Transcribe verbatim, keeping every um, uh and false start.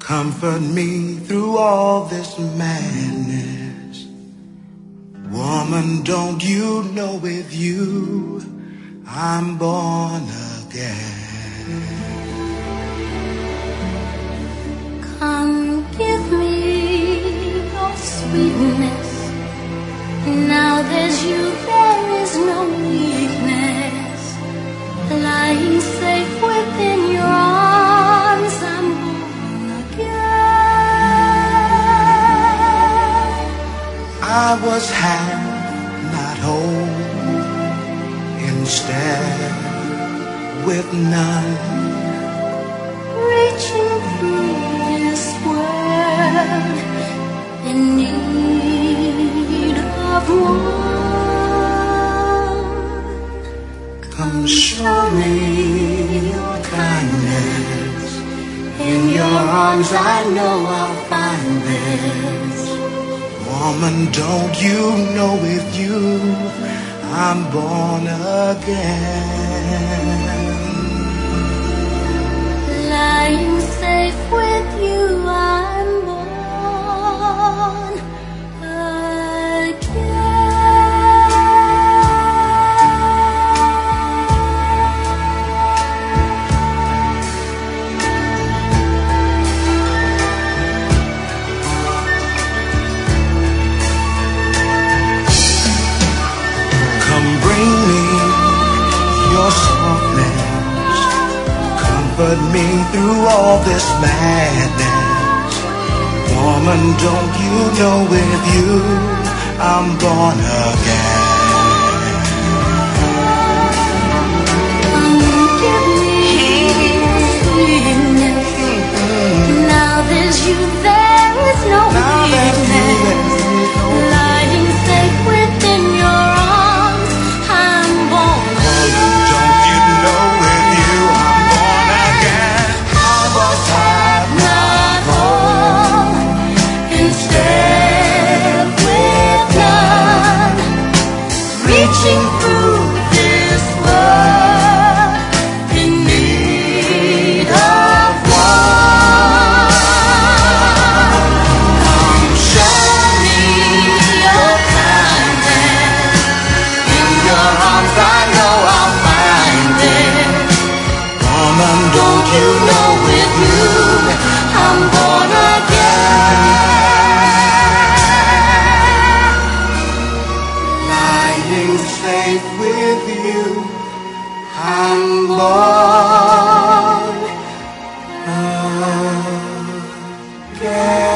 comfort me through all this madness. Woman, don't you know with you I'm born again? Come give me your sweetness. Now there's you, there is no weakness. Lying safe within your arms, I'm born again. I was half, not whole, instead with none, reaching through this world in need of one. Come show me your kindness. In your arms I know I'll find this. Woman, don't you know with you I'm born again? Lying safe with you, I'm born again. Come bring me your softness, comfort me through all this madness. Woman, don't you know with you I'm born again? Come give me your sweetness. Now there's you, there is no weakness. Lying safe within your arms, I'm born again. Don't you know with you I'm born again? I was half, Not whole, instead with none, reaching through this world in need of one. Come show me your kindness. In your arms I know I'll find it. woman, Don't you know with you I'm born again. lying safe with you I'm born again.